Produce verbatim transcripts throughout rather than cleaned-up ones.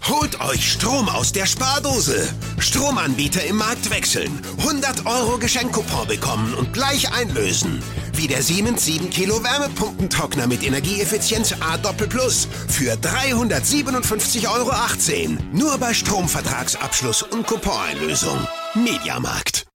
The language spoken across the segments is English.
Holt euch Strom aus der Spardose. Stromanbieter im Markt wechseln. hundert Euro Geschenkcoupon bekommen und gleich einlösen. Wie der Siemens sieben Kilo Wärmepumpentrockner mit Energieeffizienz A Doppel Plus für dreihundertsiebenundfünfzig Euro achtzehn. Nur bei Stromvertragsabschluss und Couponeinlösung. Mediamarkt.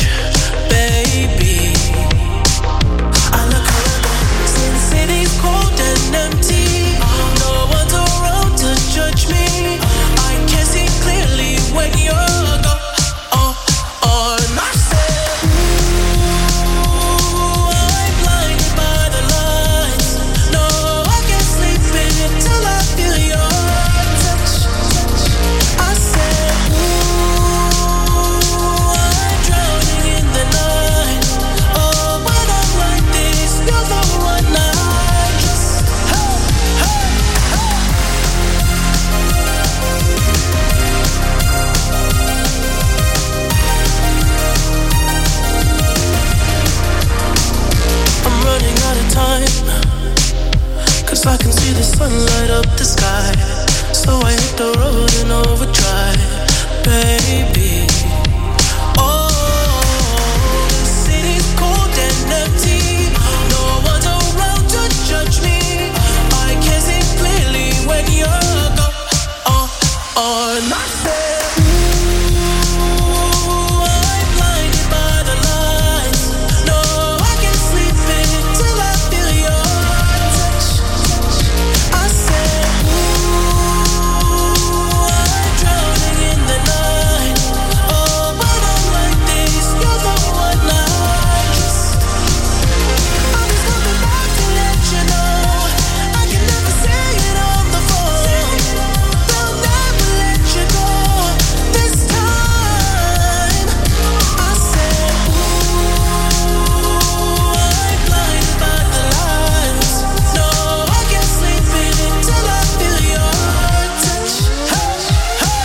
Baby, I look around since city's cold and empty. No one's around to judge me. I can see clearly when you're gone. Oh, oh, and I said, ooh, I'm blinded by the lights. No, I can't sleep until I feel your touch. I said, ooh, I'm drowning in the night. Oh, when I'm like this, you're the one I kiss. Hey, hey, hey. I'm running out of time, 'cause I can see the sun light up the sky. So I hit the road in overdrive, baby. Oh, the city's cold and empty. No one's around to judge me. I can see clearly when you're gone. Oh, oh, and I said, ooh, I'm blinded by the lights. No, I can't sleep until I feel your touch. I said, ooh, I'm drowning in the night. Oh, when I'm like this, you're the one I kiss. I'm just coming back to let you know I can never say it on the phone. They'll never let you go this time. I said, ooh, I'm blinded by the lights. No, I can't sleep until I feel your touch. Hey, hey,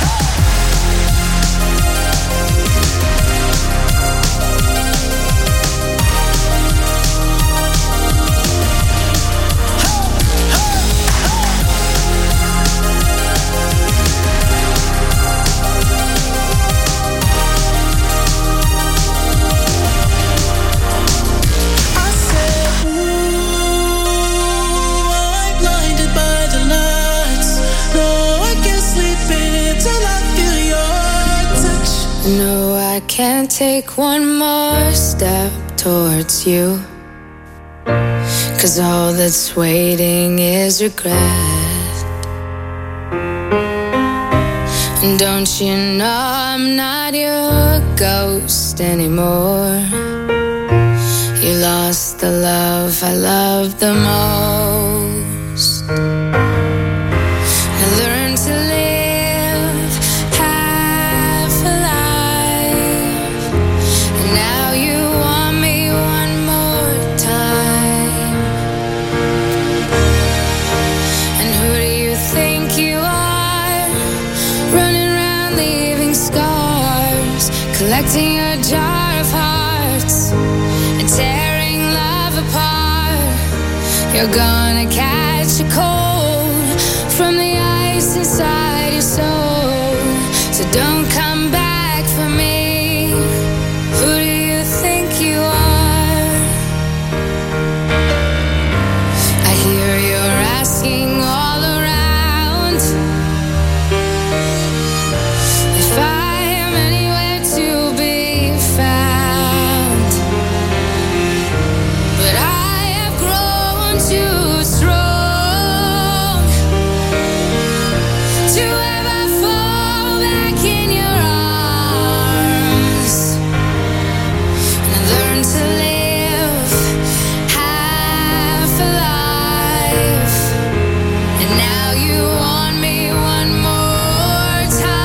I said, ooh, I'm blinded by the lights. No, I can't sleep until I feel your touch. No, I can't take one more step towards you, 'cause all that's waiting is regret. And don't you know I'm not your ghost anymore? You lost the love I loved the most. I learned to live half alive, and now you want me one more time. And who do you think you are? Running around leaving scars, collecting a jar of hearts and tearing love apart. You're gonna catch a cold from the ice inside your soul. So don't come back for me. Who do you think you are? I hear you're asking all around if I am anywhere to be found. But I have grown too strong to ever fall back in your arms. And I learned to live half alive, and now you want me one more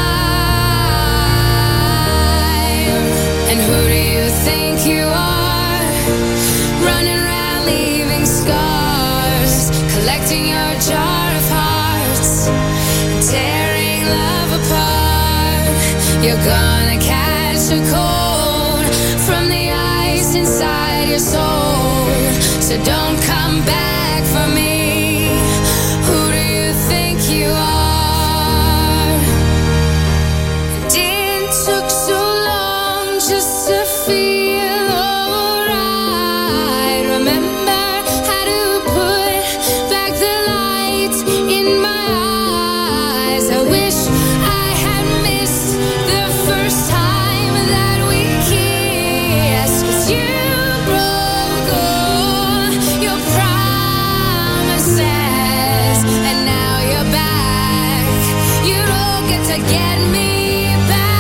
time. And who do you think you are? Running around leaving scars, collecting your jar of hearts, tearing love apart. You're gonna catch a cold from the ice inside your soul. So don't come back for me. Who do you think you are? to get me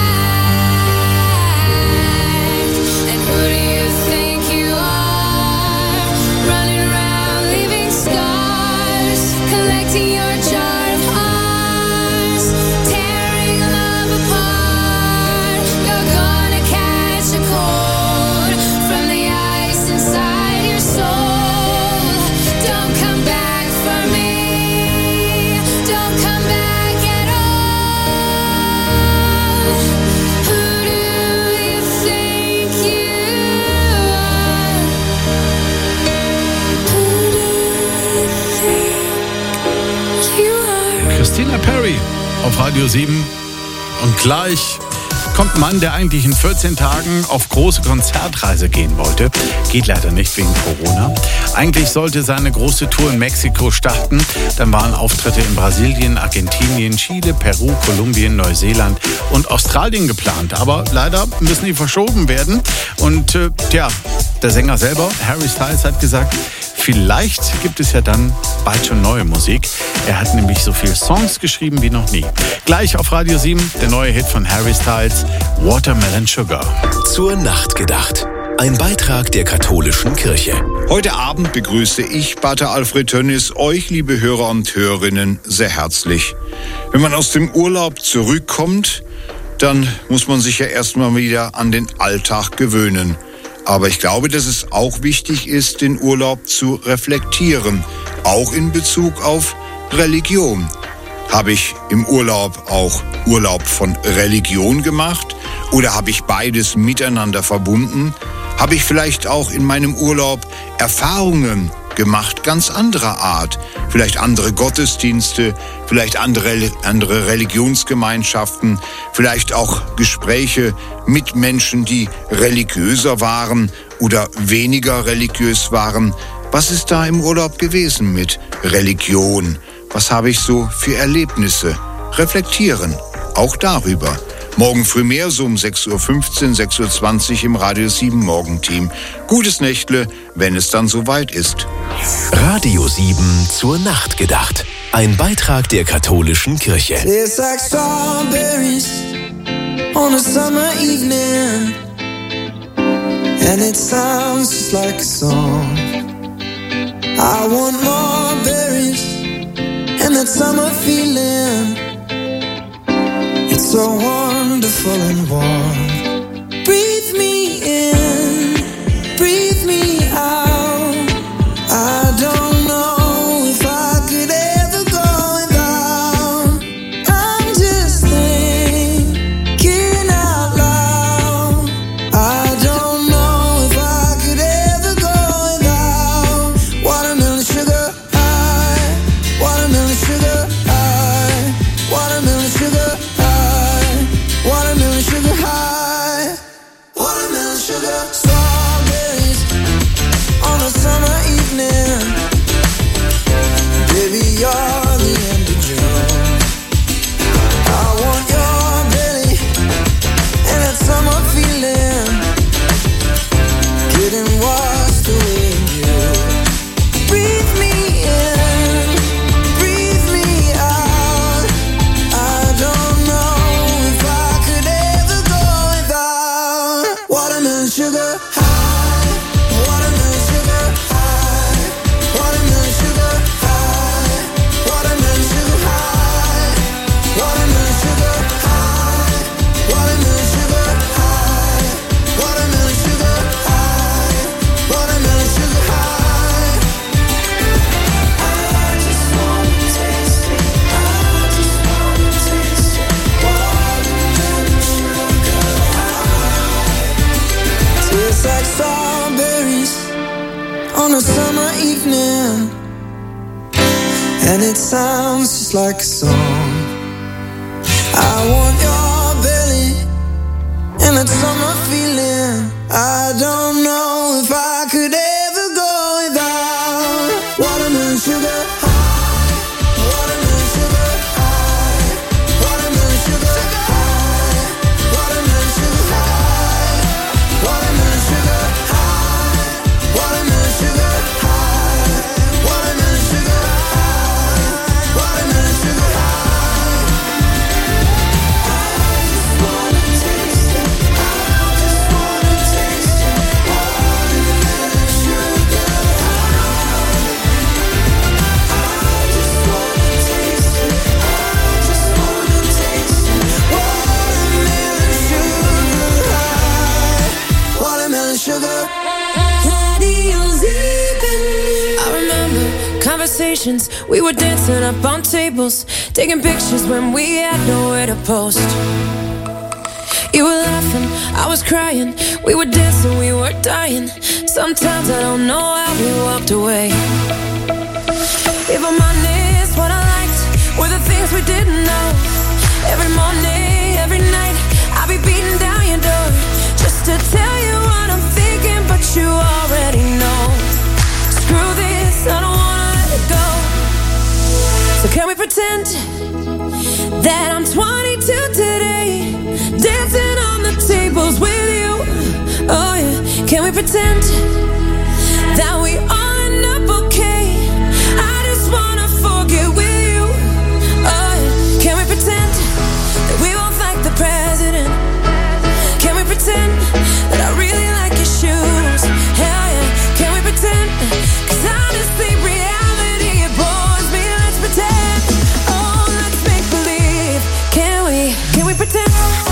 back. And who do you think you are? Running around leaving scars, collecting your jar of hearts, tearing love apart. You're gonna catch a cold from the ice inside your soul. Don't come back for me. Don't come back at all. Who do you think you are? Who do you think you are? Christina Perry auf Radio sieben. Und gleich kommt ein Mann, der eigentlich in vierzehn Tagen auf große Konzertreise gehen wollte. Geht leider nicht wegen Corona. Eigentlich sollte seine große Tour in Mexiko starten. Dann waren Auftritte in Brasilien, Argentinien, Chile, Peru, Kolumbien, Neuseeland und Australien geplant. Aber leider müssen die verschoben werden. Und äh, tja, der Sänger selber, Harry Styles, hat gesagt, vielleicht gibt es ja dann bald schon neue Musik. Er hat nämlich so viele Songs geschrieben wie noch nie. Gleich auf Radio sieben, der neue Hit von Harry Styles, Watermelon Sugar. Zur Nacht gedacht. Ein Beitrag der katholischen Kirche. Heute Abend begrüße ich, Pater Alfred Tönnis, euch, liebe Hörer und Hörerinnen, sehr herzlich. Wenn man aus dem Urlaub zurückkommt, dann muss man sich ja erstmal wieder an den Alltag gewöhnen. Aber ich glaube, dass es auch wichtig ist, den Urlaub zu reflektieren, auch in Bezug auf Religion. Habe ich im Urlaub auch Urlaub von Religion gemacht oder habe ich beides miteinander verbunden? Habe ich vielleicht auch in meinem Urlaub Erfahrungen gemacht, ganz anderer Art, vielleicht andere Gottesdienste, vielleicht andere, andere Religionsgemeinschaften, vielleicht auch Gespräche mit Menschen, die religiöser waren oder weniger religiös waren. Was ist da im Urlaub gewesen mit Religion? Was habe ich so für Erlebnisse? Reflektieren, auch darüber. Morgen früh mehr, so um sechs Uhr fünfzehn, sechs Uhr zwanzig im Radio sieben Morgenteam. Gutes Nächtle, wenn es dann soweit ist. Radio sieben zur Nacht gedacht. Ein Beitrag der katholischen Kirche. It's like strawberries on a summer evening, and it sounds just like a song. I want more berries and that summer feeling. It's so wonderful and warm. Breathe me in, breathe me out. I don't know if I could ever go without. I'm just thinking out loud. I don't know if I could ever go without watermelon sugar high, watermelon sugar high, watermelon sugar high, watermelon sugar high, watermelon sugar. Strawberries on a summer evening. Baby, you're the end of June. I want your belly and that summer feeling, getting washed away in you. Breathe me in, breathe me out. I don't know if I could ever go without watermelon sugar high, watermelon sugar high, watermelon sugar high, watermelon sugar high, watermelon sugar high, watermelon sugar high, watermelon sugar high, watermelon sugar high. I just wanna taste it, I just wanna taste it, watermelon sugar high. Tastes like strawberries on a summer evening, and it sounds just like a song. I want your belly and that summer feeling. I don't know if I could ever go without watermelon sugar high, watermelon sugar high, watermelon sugar high, watermelon sugar high, watermelon sugar high, watermelon sugar high, watermelon sugar high, watermelon sugar high. celebrations. We were dancing up on tables, taking pictures when we had nowhere to post. You were laughing, I was crying. We were dancing, we were dying. Sometimes I don't know how we walked away. If I'm honest, what I liked were the things we didn't know. Every morning, every night, I'll be beating down your door just to tell you what I'm thinking, but you already know. Screw this, I don't wanna let it go. So can we pretend that I'm twenty-two today, dancing on the tables with you? Oh yeah, can we pretend that we all end up okay? I just wanna forget with you. Oh yeah, can we pretend that we both like the president? Can we pretend that I really like your shoes? Hell yeah, can we pretend? Cause honestly, reality, it bores me. Let's pretend. Oh, let's make believe. Can we, can we pretend?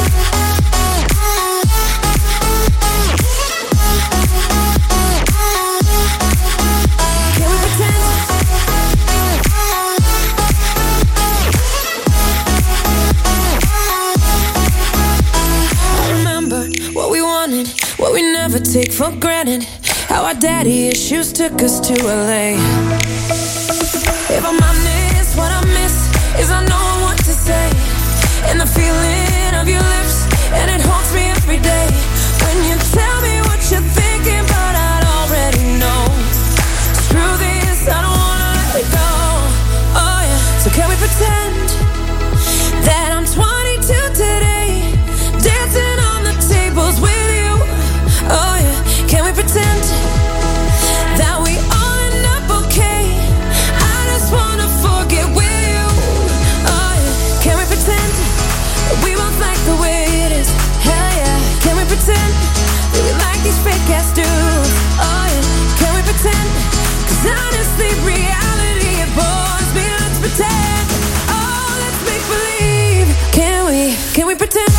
What we never take for granted. How our daddy issues took us to L A. If I'm honest, what I miss is I know what to say, and the feeling of your lips, and it haunts me every day. When you tell me what you're thinking, but I'd already know. Screw this, I don't wanna let it go. Oh yeah, so can we pretend that I'm twenty-two today, dancing on the tables with you? Oh yeah, can we pretend that we all end up okay? I just wanna forget with you. Oh yeah, can we pretend that we both like the way it is? Hell yeah, can we pretend that we like these fake ass dudes? Oh yeah, can we pretend? Cause honestly, reality, it bores me. Let's pretend. Oh, let's make believe. Can we, can we pretend?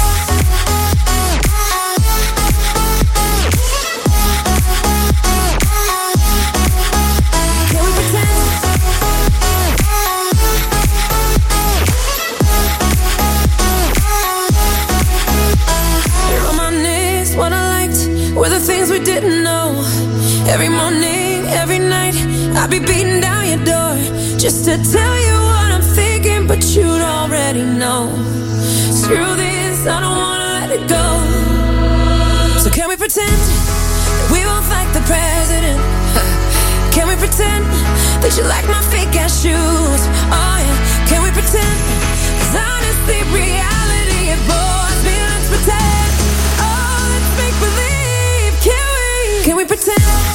Were the things we didn't know. Every morning, every night, I'll be beating down your door just to tell you what I'm thinking, but you'd already know. Screw this, I don't wanna let it go. So can we pretend that we both like the president? Can we pretend that you like my fake ass shoes? Oh yeah, can we pretend? Cause honestly, reality, it bores me. Let's pretend. Oh, let's make believe. Can we pretend?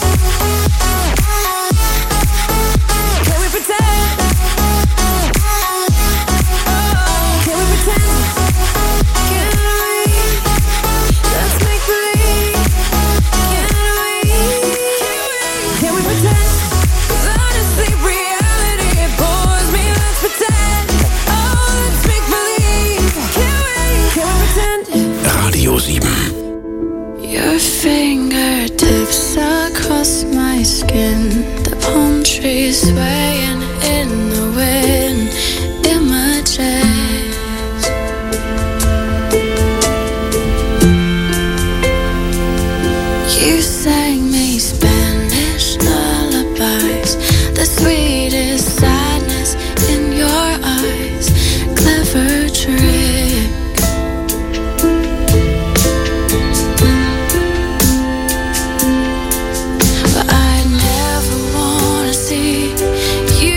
Can we pretend? Oh, can we pretend? Can we? Let's make believe. Can we? Can we pretend? 'Cause honestly, reality, it bores me. Let's pretend. Oh, let's make believe. Can we? Can we pretend? Radio sieben. Your fingertips across my skin, the palm trees swaying in the wind, images. You sang me Spanish lullabies, the sweetest sadness in your eyes, clever trick. You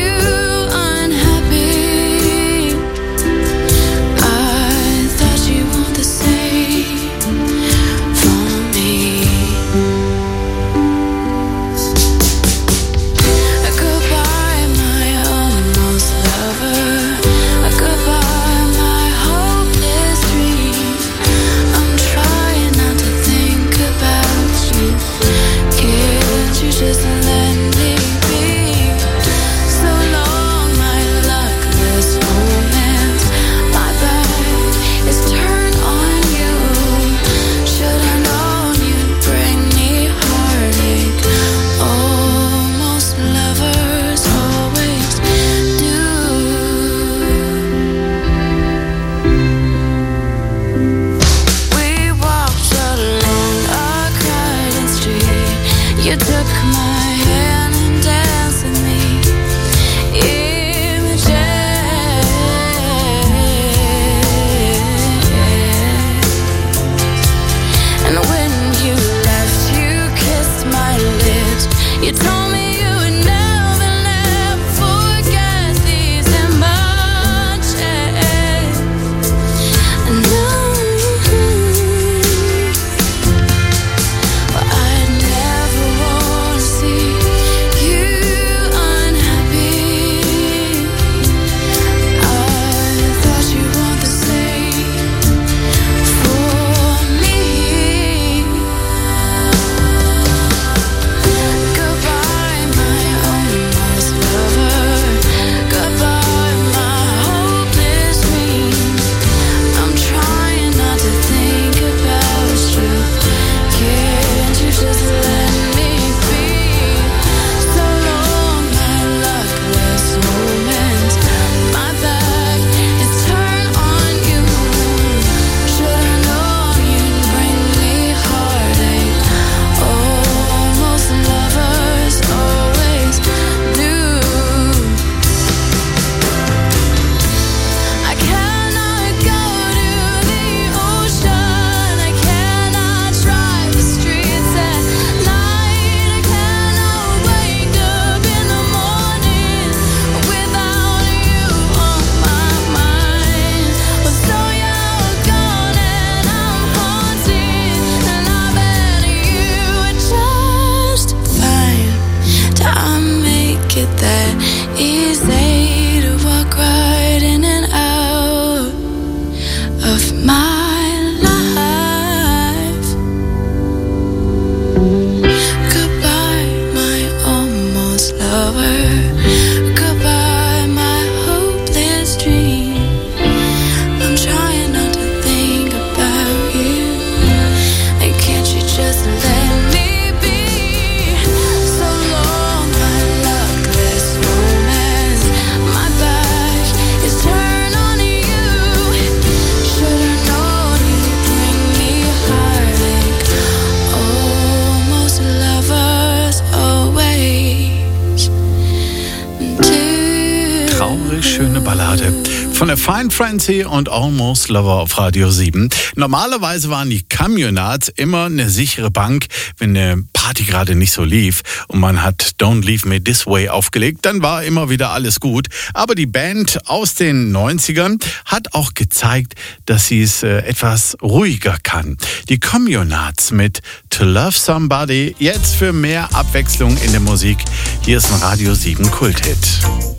took my hand and danced with me. Images. And when you left, you kissed my lips. You told me you would never, never forget these emotions. And now, well, I'd never want to see you unhappy. I thought you want the same for me. Goodbye, my almost lover. Goodbye, my hopeless dream. I'm trying not to think about you. Can't you just let me be? So long, my luckless moments. My back is turned on you. Should've known you'd bring me heartache. Almost lovers always do. I cannot go to the ocean. I cannot drive the streets at night. I cannot wake up in the morning without you on my mind. Well, so you're gone and I'm haunted, and I bet you would just fine. I make it that easy to walk right in and out of my life. Goodbye, my almost lover. Goodbye, my hopeless dream. I'm trying not to think about you. And can't you just let me be? So long, my luckless moments. My back is turned on you. Should've known you'd bring me heartache. Almost lovers always do. Traurig schöne Ballade von der Fine Frenzy und Almost Lover auf Radio sieben. Normalerweise waren die Communards immer eine sichere Bank, wenn eine Party gerade nicht so lief und man hat Don't Leave Me This Way aufgelegt, dann war immer wieder alles gut. Aber die Band aus den neunzigern hat auch gezeigt, dass sie es äh, etwas ruhiger kann. Die Communards mit To Love Somebody, jetzt für mehr Abwechslung in der Musik. Hier ist ein Radio sieben Kulthit.